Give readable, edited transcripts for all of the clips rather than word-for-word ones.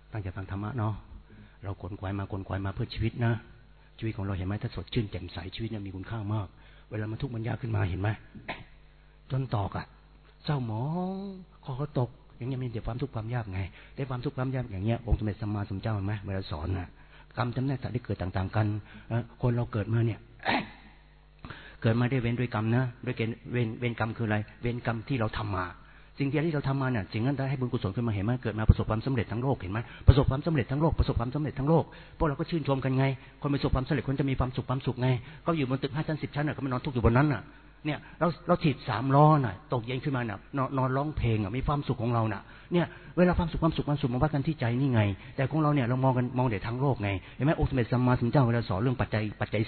ตั้งใจฟังธรรมะเนาะเราขนขวายมาเพื่อชีวิตนะชีวิตของเราเห็นไหมถ้าสดชื่นแจ่มใสชีวิตเนี่ยมีคุณค่ามากเวลามันทุกข์มันยากขึ้นมาเห็นไหมจนตอกเศร้าหมองคอตกอย่างเงี้ยมีแต่ความทุกข์ความยากไงได้ความทุกข์ความยากอย่างเงี้ยองค์สมเด็จสัมมาสัมพุทธเจ้าเห็นไหมเวลาสอนกรรมจำแนกสัตว์ที่เกิดต่างๆกันคนเราเกิดมาเนี่ยเกิดมาได้เว้นด้วยกรรมนะด้วยเว้นกรรมคืออะไรเว้นกรรมที่เราทำมาสิ่งที่เราทำมาเนี่ยสิ่งนั้นได้ให้บุญกุศลขึ้นมาเห็นไหมเกิดมาประสบความสำเร็จทั้งโลกเห็นไหมประสบความสำเร็จทั้งโลกประสบความสำเร็จทั้งโลกพวกเราก็ชื่นชมกันไงคนประสบความสำเร็จคนจะมีความสุขไงก็อยู่บนตึก5 ชั้น 10 ชั้นก็ไม่นอนทุกข์อยู่บนนั้นเนี่ยเราถีบ3 ล้อตกเย็นขึ้นมานอนร้องเพลงมีความสุขของเราเนี่ยเวลาความสุขมันวัดกันที่ใจนี่ไงแต่ของเราเนี่ยเรามองแต่ทางโลกไงเห็นไหมองค์สมเด็จสัมมาสัมพุทธเจ้าเวลาสอนเรื่องปัจจัย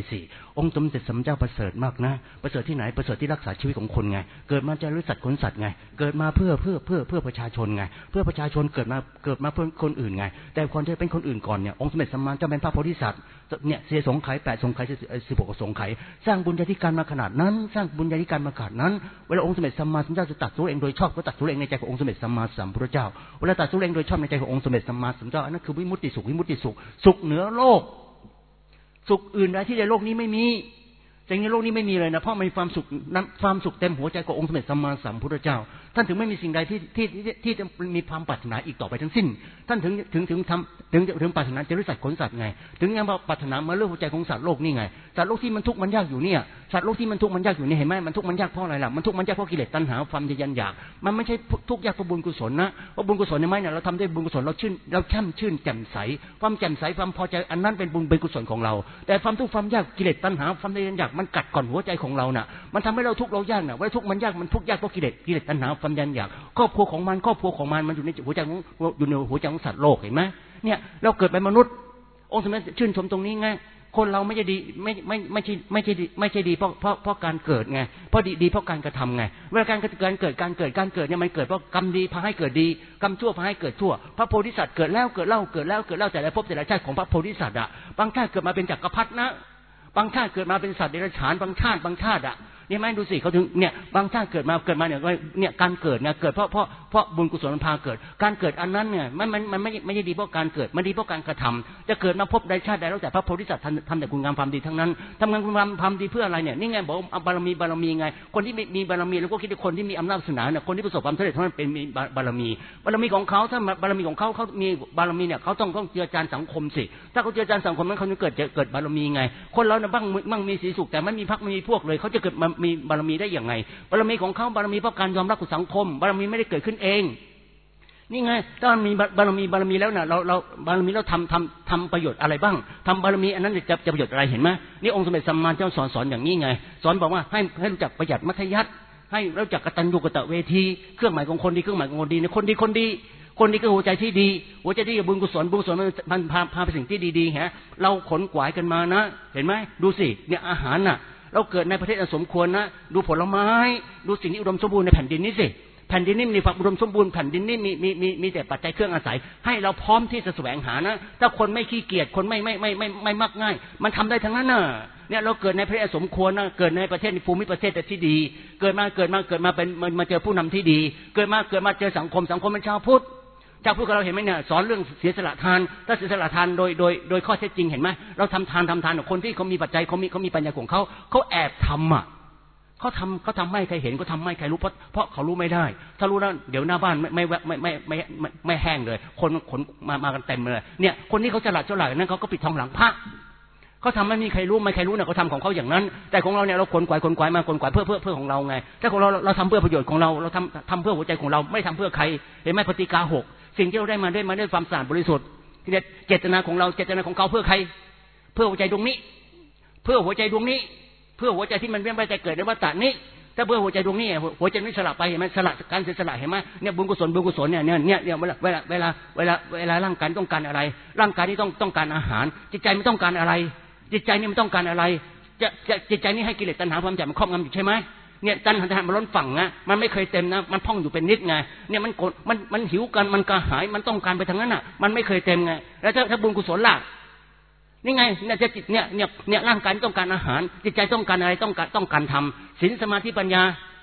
4องค์สมเด็จสัมมาสัมพุทธเจ้าประเสริฐมากนะประเสริฐที่ไหนประเสริฐที่รักษาชีวิตของคนไงเกิดมาจะรู้สัตว์ขนสัตว์ไงเกิดมาเพื่อประชาชนไงเพื่อประชาชนเกิดมาเพื่อคนอื่นไงแต่คนที่เป็นคนอื่นก่อนเนี่ยองค์สมเด็จสัมมาสัมพุทธเจ้าเป็นพระโพธิสัตว์เนี่ยเสียสงไข8 สงไข16 สงไขสร้างบุญญาธิการมาขนาดนั้นสร้างบุญญาธิการมาขนาดนั้นเวลาองค์สมเด็จสัมมาสัมพุทธเจ้าจะตรัสรู้เองโดยชอบก็ตรัสรู้เองในใจขององค์สมเด็จสัมมาสัมพุทธเจ้าเวลาตรัสรู้เองโดยชอบในใจขององค์สมเด็จสัมมาสัมพุทธเจ้าอันนั้นคือวิมุตติสุขสุขเหนือโลกสุขอื่นใดที่ในโลกนี้ไม่มีแต่ในโลกนี้ไม่มีเลยนะเพราะมีความสุขเต็มหัวใจขององค์สมเด็จสัมมาสัมพุทธเจ้าท่านถึงไม่มีสิ่งใดที่จะมีความปรารถนาอีกต่อไปทั้งสิ้นท่านถึงปรารถนาจะรู้สัตว์ขนสัตว์ไงถึงยังปรารถนามาเรื่องหัวใจของสัตว์โลกนี่ไงสัตว์โลกที่มันทุกข์มันยากอยู่เนี่ยสัตว์โลกที่มันทุกข์มันยากอยู่นี่เห็นไหมมันทุกข์มันยากเพราะอะไรล่ะมันทุกข์มันยากเพราะกิเลสตัณหาความทะยานอยากมันไม่ใช่ทุกข์ยากเพราะบุญกุศลนะเพราะบุญกุศลในไม้เนี่ยเราทำได้บุญกุศลเราแช่มชื่นแจ่มใสความแจ่มใสความพอใจอันนั้นเป็นบุญเป็นกุศลของเราแต่ความทุกข์ความยากกิเลสตัณหาความทะยานอยากมันกัดก่อนหัวใจของเราน่ะมันทำให้เราทุกข์เรายากน่ะว่าทุกข์มันยากมันทุกข์ยากเพราะกิเลสตัณหาความทะยานอยากครอบครัวของมันมันอยู่ในหัวใจของสัตว์โลกเห็นไหมเนี่ยเราเกิดเป็นมนุษย์องค์สมเด็จชื่นชมตรงนี้ไงคนเราไม่ใช่ดีไม่ใช่ดีเพราะการเกิดไงเพราะดีเพราะการกระทำไงเวลาการเกิดเนี่ยมันเกิดเพราะกรรมดีพาให้เกิดดีกรรมชั่วพาให้เกิดชั่วพระโพธิสัตว์เกิดแล้วแต่ละภพแต่ละชาติของพระโพธิสัตว์บางชาติเกิดมาเป็นจักรพรรดินะบางชาติเกิดมาเป็นสัตว์เดรัจฉานบางชาตินี่ไหมดูสิเขาถึงเนี่ยบางชาติเกิดมาเนี่ยการเกิดเนี่ยเกิดเพราะบุญกุศลมันพาเกิดการเกิดอันนั้นเนี่ยมันไม่ใช่ดีเพราะการเกิดมันดีเพราะการกระทำจะเกิดมาพบใดชาติใดแล้วแต่พระโพธิสัตว์ทำแต่คุณงามความดีทั้งนั้นทำงานคุณงามความดีเพื่ออะไรเนี่ยนี่ไงบอกบารมีไงคนที่มีบารมีแล้วก็คิดว่าคนที่มีอำนาจศาสนาเนี่ยคนที่ประสบความสำเร็จเท่านั้นเป็นมีบารมีของเขาถ้าบารมีของเขามีบารมีเนี่ยเขาต้องเจือจานสังคมสิถ้าเขาเจือจานสังคมนั้นเขาจะเกิดบารมีไงคนเราเนี่ยบ้างมีสีสุขแต่ไม่มีพรรคไม่มีพวกเลยเขาจะเกิดมีบารมีได้อย่างไงบารมีของเขาบารมีเพราะการยอมรับกับสังคมบารมีไม่ได้เกิดขึ้นเองนี่ไงถ้ามีบารมีแล้วน่ะเราบารมีแล้วทำประโยชน์อะไรบ้างทำบารมีอันนั้นจะประโยชน์อะไรเห็นไหมนี่องค์สมเด็จสัมมาสัมพุทธเจ้าสอนอย่างนี้ไงสอนบอกว่าให้รู้จักประหยัดมัธยัสถ์ให้รู้จักกตัญญูกตเวทีเครื่องหมายของคนดีเครื่องหมายของคนดีเนี่ยคนดีก็หัวใจที่ดีหัวใจที่บุญกุศลมันพาไปสิ่งที่ดีๆฮะเราขนขวายกันมานะเห็นไหมดูสิเนี่ยอาหารน่ะเราเกิดในประเทศอันสมควรนะดูผลไม้ดูสิ่งที่อุดมสมบูรณ์ในแผ่นดินนี้สิแผ่นดินนี้มีความอุดมสมบูรณ์แผ่นดินนี้มีแต่ปัจจัยเครื่องอาศัยให้เราพร้อมที่จะแสวงหานะถ้าคนไม่ขี้เกียจคนไม่มักง่ายมันทำได้ทั้งนั้นน่ะเนี่ยเราเกิดในประเทศสมควรนะเกิดในประเทศภูมิประเทศที่ดีเกิดมาเป็นมาเจอผู้นำที่ดีเกิดมาเจอสังคมเป็นชาวพุทธเจ้าพูดกับเราเห็นไหมเนี่ยสอนเรื่องเสียสละทานถ้าเสียสละทานโดยข้อเท็จจริงเห็นไหมเราทำทานคนที่เขามีปัจจัยเขามีปัญญาของเขาแอบทำเขาทำไม่ใครเห็นก็ทำไม่ใครรู้เพราะเขารู้ไม่ได้ถ้ารู้แล้วเดี๋ยวหน้าบ้านไม่แห้งเลยคนมากันเต็มเลยเนี่ยคนที่เขาฉลาดนั้นเขาก็ปิดทองหลังพระเขาทำไม่มีใครรู้เนี่ยเขาทำของเขาอย่างนั้นแต่ของเราเนี่ยเราขนขวายเพื่อของเราไงถ้าของเราทำเพื่อประโยชน์ของเราทำเพื่อหัวใจของเราไม่ทำเพื่อใครเห็นไหมปฏิกา6สิ่งที่เราได้มาด้วยความสะอาดบริสุทธิ์เจตนาของเราเจตนาของเขาเพื่อใครเพื่อหัวใจดวงนี้เพื่อหัวใจที่มันไม่ได้เกิดในวัฏฏะนี้ถ้าเพื่อหัวใจดวงนี้หัวใจนี้สละไปเห็นไหมสละการเสียสละเห็นไหมเนี่ยบุญกุศลเนี่ยเวลาร่างกายต้องการอะไรร่างกายนี้ต้องการอาหารจิตใจไม่ต้องการอะไรจิตใจนี่มันต้องการอะไรจิตใจนี่ให้กิเลสตัณหาความอยากมันครอบงำอยู่ใช่ไหมเนี่ยตัณหามันล้นฝั่งนะมันไม่เคยเต็มนะมันพองอยู่เป็นนิดไงเนี่ยมันหิวกันมันกระหายมันต้องการไปทางนั้นน่ะมันไม่เคยเต็มไงแล้วถ้าบุญกุศลล่ะนี่ไงเนี่ยจะจิตเนี่ยร่างกายต้องการอาหารจิตใจต้องการอะไรต้องการทำศีลสมาธิปัญญา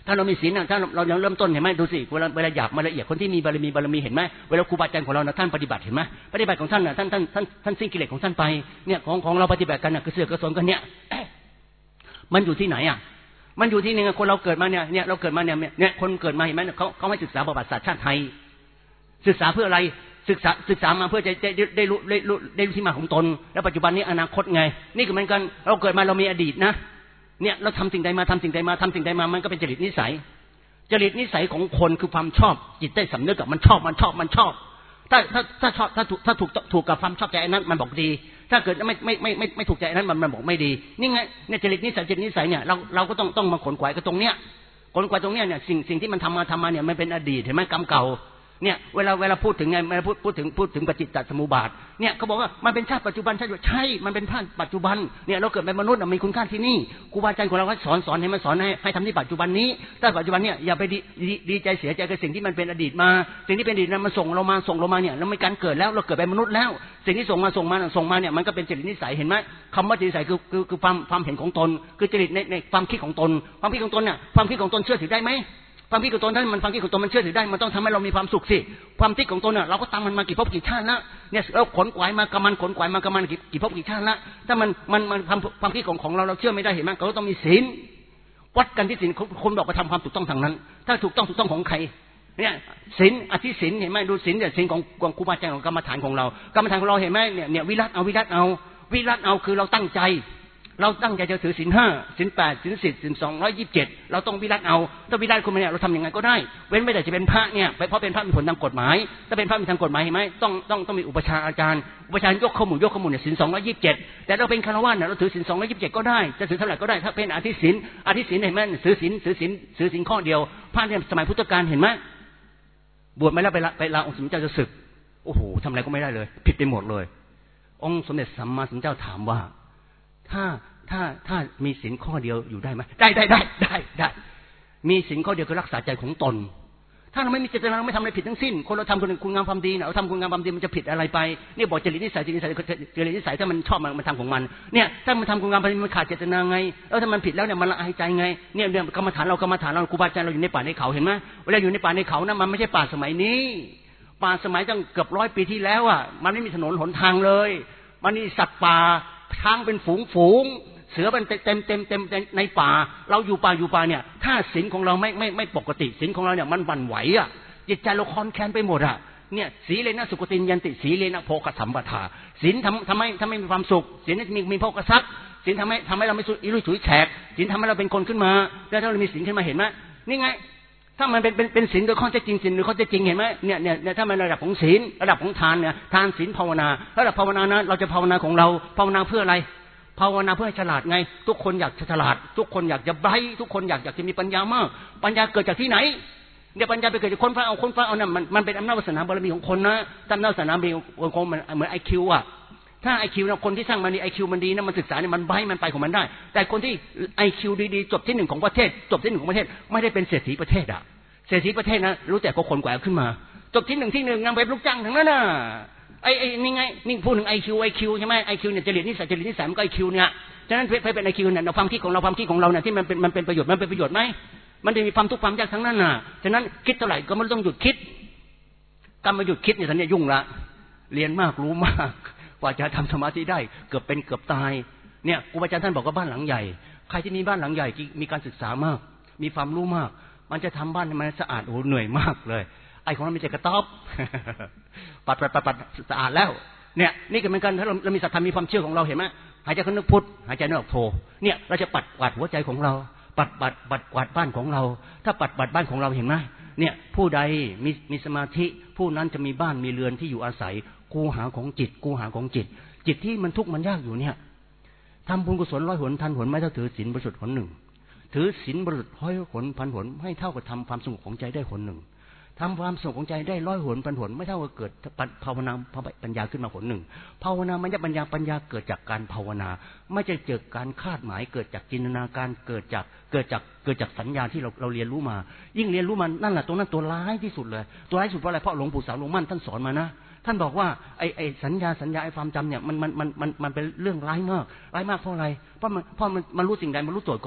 ถ้าเรามีศีลถ้าเรายังเริ่มต้นเห็นไหมดูสิเวลาหยาบมาละเอียดคนที่มีบารมีเห็นไหมเวลาครูบาอาจารย์ของเราท่านปฏิบัติเห็นไหมปฏิบัติของท่านท่านสิ้นกิเลสของท่านไปเนี่ยของเราปฏิบัติกันกระเสือกกระสนกันเนี่ยมันอยู่ที่ไหนอ่ะมันอยู่ที่นึงคนเราเกิดมาเนี่ยเราเกิดมาเนี่ยคนเกิดมาเห็นไหมเขาให้ศึกษาประวัติศาสตร์ชาติไทยศึกษาเพื่ออะไรศึกษามาเพื่อจะได้รู้ที่มาของตนแล้วปัจจุบันนี้อนาคตไงนี่ก็เหมือนกันเราเกิดมาเรามีอดีตนะเนี่ยเราทำสิ่งใดมามันก็เป็นจริตนิสัยของคนคือความชอบจิตใต้สำนึกกับมันชอบถ้าชอบถ้าถูกกับความชอบใจนั้นมันบอกดีถ้าเกิดไม่ถูกใจนั้นมันบอกไม่ดีนี่ไงเนี่ยจริตนิสัยเนี่ยเราก็ต้องมาขนขวายกับตรงเนี้ยเนี่ยสิ่งที่มันทำมาเนี่ยมันเป็นอดีตเห็นไหมกรรมเก่าเนี่ยเวลาพูดถึงไงเวลาพูดถึงปฏิจจสมุปบาทเนี่ยเขาบอกว่ามันเป็นชาติปัจจุบันใช่มันเป็นชาติปัจจุบันเนี่ยเราเกิดเป็นมนุษย์มีคุณค่าที่นี่ครูบาอาจารย์ของเราก็สอนให้มันสอนให้ทำที่ปัจจุบันนี้แต่ปัจจุบันเนี่ยอย่าไปดีใจเสียใจกับสิ่งที่มันเป็นอดีตมาสิ่งที่เป็นอดีตนั้นมันส่งเรามาเนี่ยเราไม่การเกิดแล้วเราเกิดเป็นมนุษย์แล้วสิ่งที่ส่งมาเนี่ยมันก็เป็นจริตนิสัยเห็นไหมคำว่าจริตนิสัยคือความเห็นของตนคือจริตในความคิดของตนเนี่ยความคิดของตนเชื่อถือได้ไหมความคิดของตนถ้ามันความคิดของตนมันเชื่อถือได้มันต้องทำให้เรามีความสุขสิความคิดของตนเนี่ยเราก็ตามมันมากี่ภพกี่ชาติแล้วเนี่ยเราขนขวายมากับมันกี่ภพกี่ชาติแล้วถ้ามันความคิดของเราเชื่อไม่ได้เห็นไหมเราต้องมีศีลวัดกันที่ศีลคนบอกว่าทำความถูกต้องทางนั้นถ้าถูกต้องของใครเนี่ยศีลอธิศีลเห็นไหมดูศีลเนี่ยศีลของครูบาอาจารย์ของกรรมฐานของเราเห็นไหมเนี่ยวิรัตเอาคือเราตั้งใจจะถือศีล 5ศีล 8ศีล 10ศีล 227เราต้องวิรัตเอาถ้าวิรัตคุณเนี่ยเราทำยังไงก็ได้เว้นไม่แต่จะเป็นพระเนี่ยเพราะเป็นพระมีผลทางกฎหมายถ้าเป็นพระมีทางกฎหมายเห็นไหมต้องมีอุปชาอาจารย์ยกข้อมูลเนี่ยศีล 227แต่เราเป็นฆราวาสเนี่ยเราถือศีล 227ก็ได้จะถือเท่าไหร่ก็ได้ถ้าเป็นอธิศีลเห็นไหมถือศีลข้อเดียวพระเนี่ยสมัยพุทธกาลเห็นไหมบวชไม่แล้วไปลาองค์สมเด็จเจ้าจะศึกโอ้โหทำอะไรก็ไม่ได้เลยผิดไปหมดเลยองค์สมเด็จสัมมาสัมพุทธเจ้าถามว่าถ้ามีศีลข้อเดียวอยู่ได้ไหมได้มีศีลข้อเดียวคือรักษาใจของตนถ้าเราไม่มีเจตนาไม่ทำอะไรผิดทั้งสิ้นคนเราทำคุณงามความดีเราทำคุณงามความดีมันจะผิดอะไรไปเนี่ยบอกจริตนิสัยถ้ามันชอบมันทำของมันเนี่ยถ้ามันทำคุณงามความดีมันขาดเจตนาไงแล้วถ้ามันผิดแล้วเนี่ยมันละอายใจไงเนี่ยกรรมฐานเราครูบาอาจารย์เราอยู่ในป่าในเขาเห็นไหมเวลาอยู่ในป่าในเขานะมันไม่ใช่ป่าสมัยนี้ป่าสมัยตั้งเกือบ100 ปีที่แล้วอ่ะมันไม่มีถนนหนทางเลยมันมีสัตว์ป่าช้างเป็นฝูงเสือมันเต็มในป่าเราอยู่ป่าเนี่ยถ้าศีลของเราไม่ปกติศีลของเราเนี่ยมันหวั่นไหวอ่ะจิตใจเราคลอนแคลนไปหมดอ่ะเนี่ยศีเลนะสุขติยันติศีเลนะโภคสัมปทาศีลทำให้มีความสุขศีลมีโภคทรัพย์ศีลทำให้เราไม่อิรุยฉุยแฉกศีลทำให้เราเป็นคนขึ้นมาแล้วถ้าเรามีศีลขึ้นมาเห็นไหมนี่ไงถ้ามันเป็นศีลโดยข้อเท็จจริงศีลโดยข้อเท็จจริงเห็นไหมเนี่ยถ้ามันระดับของศีลระดับของทานเนี่ยทานศีลภาวนาระดับภาวนานะเราจะภาวนาของเราภาวนาเพื่ออะไรภาวนาเพื่อให้ฉลาดไงทุกคนอยากจะฉลาดทุกคนอยากจะไบรท์ทุกคนอยากจะมีปัญญามากปัญญาเกิดจากที่ไหนเนี่ยปัญญาไปเกิดจากคนฟ้าเอานั่นมันเป็นอำนาจวาสนาบารมีของคนนะอำนาจวาสนาบารมีของคนมันเหมือน IQ อ่ะถ้า IQ นะคนที่สร้างมันนี่ IQ มันดีนะมันศึกษาเนี่ยมันไบรท์มันไปของมันได้แต่คนที่ IQ ดีๆจบที่1ของประเทศจบที่1ของประเทศไม่ได้เป็นเศรษฐีประเทศอ่ะเศรษฐีประเทศนะรู้แต่ก็คนแกว่งขึ้นมาจบที่1นำไปลูกจ้างทั้งนั้นน่ะไอ้นี่ไงนี่พูดถึง IQ ใช่ไหม IQ เนี่ยจริตนิสัยมันก็ IQ เนี่ยฉะนั้นเป็น IQ เนี่ยเราความคิดของเราเนี่ยที่มันเป็นประโยชน์ไหมมันจะมีความทุกข์ความยากทั้งนั้นน่ะฉะนั้นคิดเท่าไหร่ก็ไม่ต้องหยุดคิดการมาหยุดคิดเนี่ยท่านเนี่ยยุ่งละเรียนมากรู้มากกว่าจะทำสมาธิได้เกือบตายเนี่ยครูบาอาจารย์ท่านบอกว่าบ้านหลังใหญ่ใครที่มีบ้านหลังใหญ่มีการศึกษามากมีความรู้มากมันจะทำบ้านให้มันสะอาดโอ้เหนื่อยมากเลยไอ้ของเราไม่ใช่กระต๊อบปัดสะอาดแล้วเนี่ยนี่ก็เหมือนกันถ้าเรามีศรัทธามีความเชื่อของเราเห็นไหมหายใจเข้านึกพุทธหายใจนึกออกโทเนี่ยเราจะปัดกวาดหัวใจของเราปัดกวาดบ้านของเราถ้าปัดบ้านของเราเห็นไหมเนี่ยผู้ใดมีสมาธิผู้นั้นจะมีบ้านมีเรือนที่อยู่อาศัยกูหาของจิตที่มันทุกข์มันยากอยู่เนี่ยทำบุญกุศล100 หนพันหนไม่เท่าถือศีลบริสุทธิ์หนหนึ่งถือศีลบริสุทธิ์100 หนพันหนไม่เท่ากับทำความสงบของใจได้หนหนึ่งทำความสงบของใจได้100 หนพันหนไม่เท่ากับเกิดภาวนาปัญญาขึ้นมาหนหนึ่งภาวนามันจะปัญญาเกิดจากการภาวนาไม่ใช่เกิดการคาดหมายเกิดจากจินตนาการเกิดจากสัญญาที่เราเรียนรู้มายิ่งเรียนรู้มันนั่นแหละตรงนั้นตัวร้ายที่สุดเลยตัวร้ายสุดเพราะอะไรเพราะหลวงปู่สาวหลวงมั่นท่านสอนมานะท่านบอกว่าไอ้สัญญาไอ้ความจำเนี่ยมันเป็นเรื่องร้ายมากเพราะอะไรเพราะมันรู้สิ่งใดมันรู้ตัวก่อนเนี่ย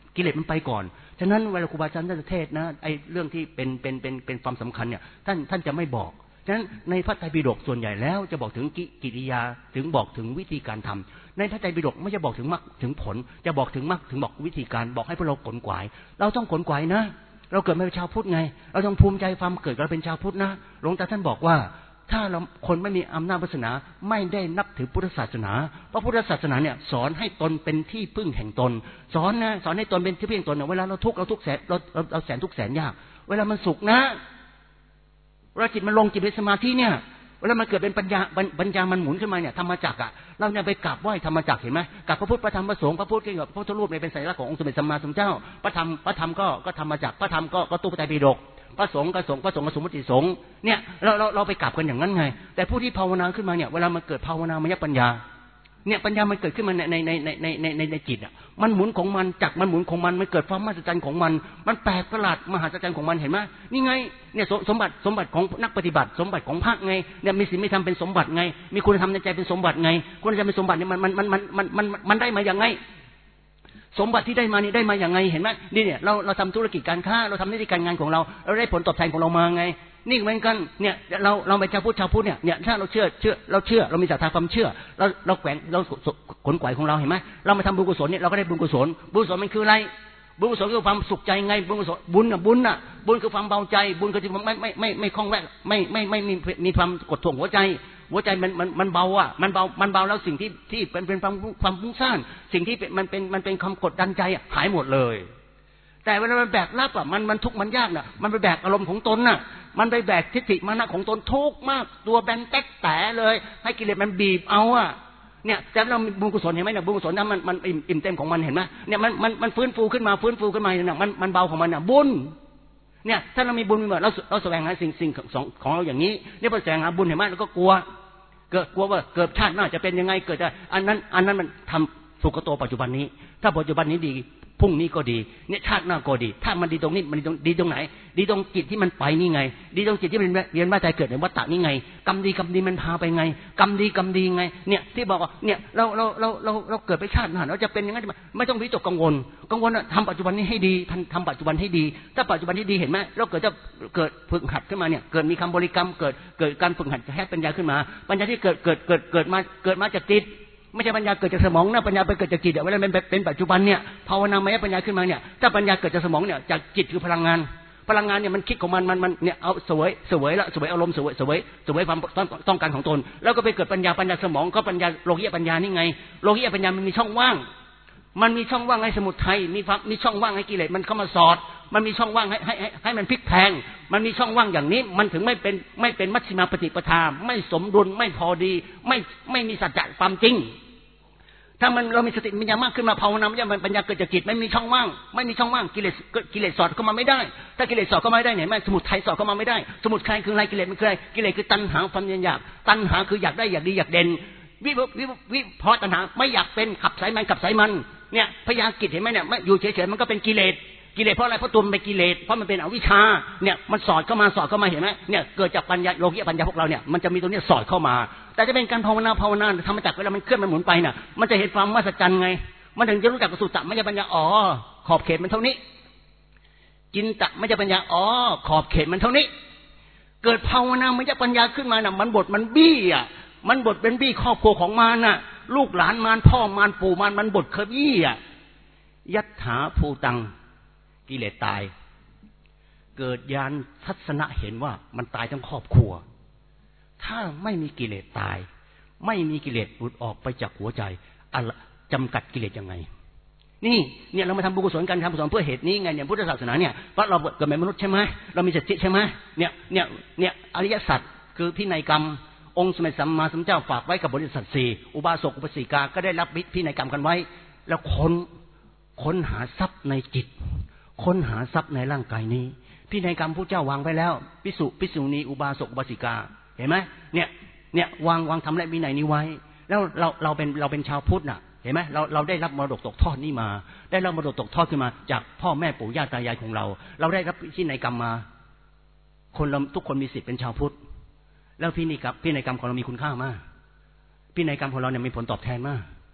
กิเลสมันไปก่อนฉะนั้นเวลาครูบาอาจารย์ท่านเทศนะไอ้เรื่องที่เป็นความสำคัญเนี่ยท่านจะไม่บอกฉะนั้นในพระไตรปิฎกส่วนใหญ่แล้วจะบอกถึงกิริยาถึงบอกถึงวิธีการทำในพระไตรปิฎกไม่จะบอกถึงมรรคถึงผลจะบอกถึงมรรคถึงบอกวิธีการบอกให้พวกเราขนขวายเราต้องขนขวายนะเราเกิดมาเป็นชาวพุทธไงเราต้องภูมิใจความเกิดเราเป็นชาวพุทธนะหลวงตาท่านบอกว่าถ้าเราคนไม่มีอำนาจศาสนาไม่ได้นับถือพุทธศาสนาเพราะพุทธศาสนาเนี่ยสอนให้ตนเป็นที่พึ่งแห่งตนสอนให้ตนเป็นที่พึ่งแห่งตนเวลาเราทุกข์เราทุกข์แสนเราแสนทุกข์แสนยากเวลามันสุขนะเวลาจิตมันลงจิตเป็นสมาธิเนี่ยเวลามันเกิดเป็นปัญญามันหมุนขึ้นมาเนี่ยธรรมจักรอ่ะเราเนี่ยไปกราบไหว้ธรรมจักรเห็นไหมกราบพระพุทธพระธรรมพระสงฆ์พระพุทธกับพระพุทธรูปเนี่ยเป็นสัญลักษณ์ขององค์สมเด็จสัมมาสัมพุทธเจ้าพระธรรมก็ธรรมจักรพระธรรมก็ตู้พระไตรปิฎกพระสงฆ์ก็สงฆ์สมมติสงฆ์เนี่ยเราไปกราบกันอย่างนั้นไงแต่ผู้ที่ภาวนาขึ้นมาเนี่ยเวลามันเกิดภาวนามยปัญญาเนี่ยปัญญามันเกิดขึ้นมาในจิตอ่ะมันหมุนของมันจักมันหมุนของมันเกิดความมหัศจรรย์ของมันแปลกประหลาดมหัศจรรย์ของมันเห็นไหมนี่ไงเนี่ยสมบัติของนักปฏิบัติสมบัติของพระไงเนี่ยมีศีลมีธรรมเป็นสมบัติไงมีคุณธรรมในใจเป็นสมบัติไงคุณธรรมเป็นสมบัติเนี่ยมันได้มาอย่างไงสมบัติที่ได้มานี่ได้มาอย่างไงเห็นไหมนี่เนี่ยเราทำธุรกิจการค้าเราทำหน้าที่การงานของเราได้ผลตอบแทนของเรามาไงนี่เหมือนกันเนี่ยเราเป็นชาวพุทธเนี่ยถ้าเราเชื่อเรามีศรัทธาความเชื่อเราแขวนเราขนขวายของเราเห็นไหมเรามาทำบุญกุศลเนี่ยเราก็ได้บุญกุศลมันคืออะไรบุญกุศลคือความสุขใจไงบุญกุศลบุญคือความเบาใจบุญคือไม่คล่องแวะไม่มีความกดท่วงหัวใจมันเบาอ่ะมันเบาแล้วสิ่งที่เป็นความฟุ้งซ่านสิ่งที่มันเป็นความกดดันใจหายหมดเลยแต่เวลามันแบกรับอ่ะมันทุกข์มันยากน่ะมันไปแบกอารมณ์ของตนน่ะมันไปแบกทิฏฐิมานะของตนทุกข์มากตัวแบนแต๊กแต่เลยให้กิเลสมันบีบเอาอ่ะเนี่ยแต่เราบุญกุศลเห็นไหมเนี่ยบุญกุศลนั้นมันอิ่มเต็มของมันเห็นไหมเนี่ยมันฟื้นฟูขึ้นมาเนี่ยมันเบาของมันน่ะบุญเนี่ยถ้าเรามีบุญมีเหมือนเราแสวงหาสิ่งของเราอย่างนี้เนี่ยพอแสวงหาบุญเห็นไหมเราก็กลัวว่าเกิดชาติหน้าจะเป็นยังไงเกิดอันนั้นมันทำสุขโตปัจจุบันนี้ถ้าปัจจุบันนี้ดีพรุ่งนี้ก็ดีเนี่ยชาติหน้าก็ดีถ้ามันดีตรงนี้มันดีตรงไหนดีตรงจิตที่มันไปนี่ไงดีตรงจิตที่มันเวียนว่ายตายเกิดในวัฏฏะนี่ไงกรรมดีมันพาไปไงกรรมดีไงเนี่ยที่บอกว่าเนี่ยเราเกิดไปชาติหน้าเราจะเป็นยังไงไม่ต้องวิตกกังวลทำปัจจุบันนี้ให้ดีทำปัจจุบันให้ดีถ้าปัจจุบันที่ดีเห็นไหมเราเกิดฝึกหัดขึ้นมาเนี่ยเกิดมีคำบริกรรมเกิดการฝึกหัดให้ปัญญาขึ้นมาปัญญาที่เกิดมาจากจิตไม่ใช่ปัญญาเกิดจากสมองนะปัญญาไปเกิดจากจิตเวลาเป็นปัจจุบันเนี่ยภาวนามยปัญญาขึ้นมาเนี่ยถ้าปัญญาเกิดจากสมองเนี่ยจากจิตคือพลังงานเนี่ยมันคิดของมันเนี่ยเอาเสวยอารมณ์เสวยความต้องการของตนแล้วก็ไปเกิดปัญญาสมองก็ปัญญาโลกิยปัญญานี่ไงโลกิยปัญญามันมีช่องว่างให้สมุทัยมีช่องว่างให้กิเลสมันเข้ามาสอดมันมีช่องว่างให้มันพลิกแพลงมันมีช่องว่างอย่างนี้มันถึงไม่เป็นมัชฌิมาปฏิปทาไม่สมดุลไม่พอดีไม่มีสัจจะความจริงถ้าเรามีสติปัญญามากขึ้นมาภาวนามยปัญญาเกิดจากจิตไม่มีช่องว่างกิเลสสอดเข้ามาไม่ได้ถ้ากิเลสสอดเข้ามาไม่ได้เนี่ยสมุทัยสอดเข้ามาไม่ได้สมุทัยคืออะไรกิเลสมันคืออะไรกิเลสคือตัณหาความอยากตัณหาคืออยากได้อยากดีอยากเด่นวิเพราะตัณหาไม่อยากเป็นขับสายมันเนี่ยพยากิจเห็นไหมเนี่ยอยู่เฉยๆมันก็เป็นกิเลสเพราะอะไรเพราะตัวมันเป็นกิเลสเพราะมันเป็นอวิชชาเนี่ยมันสอดเข้ามาเห็นไหมเนี่ยเกิดจากปัญญาโลกิยปัญญาพวกเราเนี่ยมันจะมีตรงนี้สอดเข้ามาแต่จะเป็นการภาวนาธรรมจักรเวลามันเคลื่อนมันหมุนไปน่ะมันจะเห็นความมหัศจรรย์ไงมันถึงจะรู้จักสุตตะไม่ใช่ปัญญาขอบเขตมันเท่านี้จินตะไม่ใช่ปัญญาขอบเขตมันเท่านี้เกิดภาวนาไม่ใช่ปัญญาขึ้นมาน่ะมันบทมันบี้อ่ะมันบทเป็นบี้ครอบครัวของมันน่ะลูกหลานมันพ่อมันปู่มันบทเคบี้อ่ะยัตถาภูตังกิเลสตายเกิดญาณทัศนะเห็นว่ามันตายทั้งครอบครัวถ้าไม่มีกิเลสตายไม่มีกิเลสหลุดออกไปจากหัวใจจำกัดกิเลสยังไงนี่เนี่ยเรามาทำบุญกุศลกันทำกุศลเพื่อเหตุนี้ไงเนี่ยพุทธศาสนาเนี่ยเพราะเราเกิดเป็นมนุษย์ใช่ไหมเรามีสิทธิใช่ไหมเนี่ยอริยสัจคือพินัยกรรมองค์สมเด็จสัมมาสัมพุทธเจ้าฝากไว้กับบริษัทสี่อุบาสกอุบาสิกาก็ได้รับพินัยกรรมกันไว้แล้วค้นหาทรัพย์ในจิตค้นหาทรัพย์ในร่างกายนี้พินัยกรรมพุทธเจ้าวางไว้แล้วภิกษุณีอุบาสกอุบาสิกาเห็นไหมเนี่ยวางทำและวินัยนี้ไว้แล้วเราเป็นชาวพุทธน่ะเห็นไหมเราได้รับมรดกตกทอดนี้มาได้รับมรดกตกทอดขึ้นมาจากพ่อแม่ปู่ย่าตายายของเราได้รับพินัยกรรมมาทุกคนมีสิทธิ์เป็นชาวพุทธแล้วพินัยกรรมของเรามีคุณค่ามากพินัยกรรมของเราเนี่ยมีผลตอบแทนมาก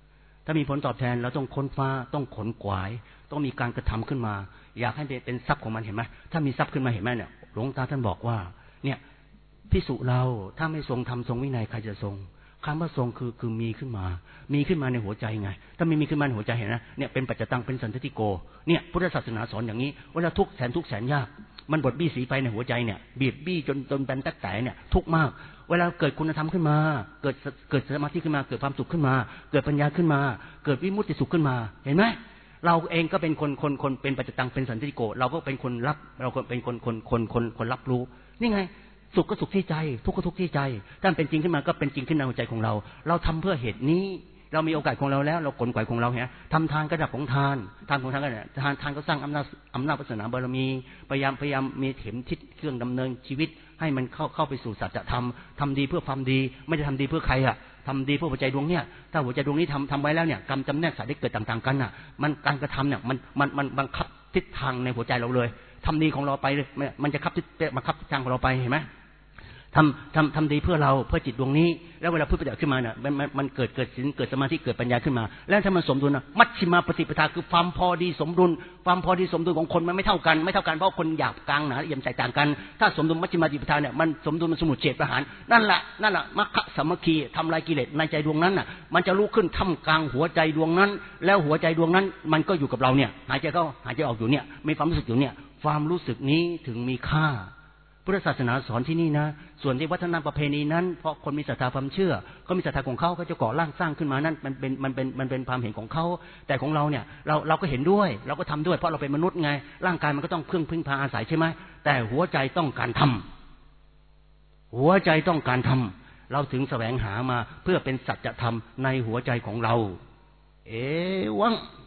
ถ้ามีผลตอบแทนเราต้องค้นฟ้าต้องขนขวายต้องมีการกระทำขึ้นมาอยากให้เป็นทรัพย์ของมันเห็นไหมถ้ามีทรัพย์ขึ้นมาเห็นไหมเนี่ยหลวงตาท่านบอกว่าเนี่ยภิกษุเราถ้าไม่ทรงธรรมทรงวินัยใครจะทรงคำว่าทรงคือมีขึ้นมาในหัวใจไงถ้าไม่มีขึ้นมาในหัวใจเห็นนะเนี่ยเป็นปัจจตังเป็นสันทิฏฐิโกเนี่ยพุทธศาสนาสอนอย่างนี้เวลาทุกข์แสนยากมันบดบี้สีไฟในหัวใจเนี่ยบีบบี้จนเป็นตักแต่เนี่ยทุกข์มากเวลาเกิดคุณธรรมขึ้นมาเกิดสมาธิขึ้นมาเกิดความสุขขึ้นมาเกิดปัญญาขึ้นมาเกิดวิมุตติสุขขึ้นมาเห็นไหมเราเองก็เป็นคนเป็นปัจจตังเป็นสันทิฏฐิโกเราก็เป็นคนรับเราก็เป็นคนรับรู้นี่ไงสุขก็สุขที่ใจทุกข์ก็ทุกข์ที่ใจถ้าเป็นจริงขึ้นมาก็เป็นจริงขึ้นในหัวใจของเราทำเพื่อเหตุนี้เรามีโอกาสของเราแล้วเราขนขวายของเราเนี่ยทำทานก็ดับของทานของทานก็เนี่ยทานก็สร้างอำนาจวาสนาบารมีพยายามมีเข็มทิศเครื่องดำเนินชีวิตให้มันเข้าไปสู่สัจธรรมทำดีเพื่อความดีไม่ได้ทำดีเพื่อใครอ่ะทำดีเพื่อหัวใจดวงเนี่ยถ้าหัวใจดวงนี้ทำไว้แล้วเนี่ยกรรมจำแนกสายได้เกิดต่างๆกันอ่ะมันการกระทำเนี่ยมันบังคับทิศทางในหัวใจเราเลยทำดีของเราไปเลยมันจะบังคับทิศทางของเราไปเห็นไหมทำดีเพื่อเราเพื่อจิตดวงนี้แล้วเวลาพูดประจักษ์ขึ้นมาเนี่ยมันเกิดศีลเกิดสมาธิเกิดปัญญาขึ้นมาแล้วถ้ามันสมดุลนะมัชฌิมาปฏิปทาคือความพอดีสมดุลของคนมันไม่เท่ากันเพราะคนหยาบกลางหนาละเอียดใจต่างกันถ้าสมดุลมัชฌิมาปฏิปทาเนี่ยมันสมดุลมันสมุทเฉทประหารนั่นแหละมรรคสามัคคีทำลายกิเลสในใจดวงนั้นน่ะมันจะลุกขึ้นท่ามกลางหัวใจดวงนั้นแล้วหัวใจดวงนั้นมันก็อยู่กับเราเนี่ยหายใจเข้าหายใจออกอยู่เนี่ยมีความรู้สึกอยู่เนี่ยความรู้สึกนี้ถึงมีค่าพุทธศาสนาสอนที่นี่นะส่วนที่วัฒนธรรมประเพณีนั้นเพราะคนมีศรัทธาความเชื่อก็มีศรัทธาของเขาก็จะก่อร่างสร้างขึ้นมานั้นมันเป็นความเห็นของเขาแต่ของเราเนี่ยเราก็เห็นด้วยเราก็ทำด้วยเพราะเราเป็นมนุษย์ไงร่างกายมันก็ต้องพึ่งพาอาศัยใช่ไหมแต่หัวใจต้องการทำเราถึงแสวงหามาเพื่อเป็นสัจธรรมในหัวใจของเราวัง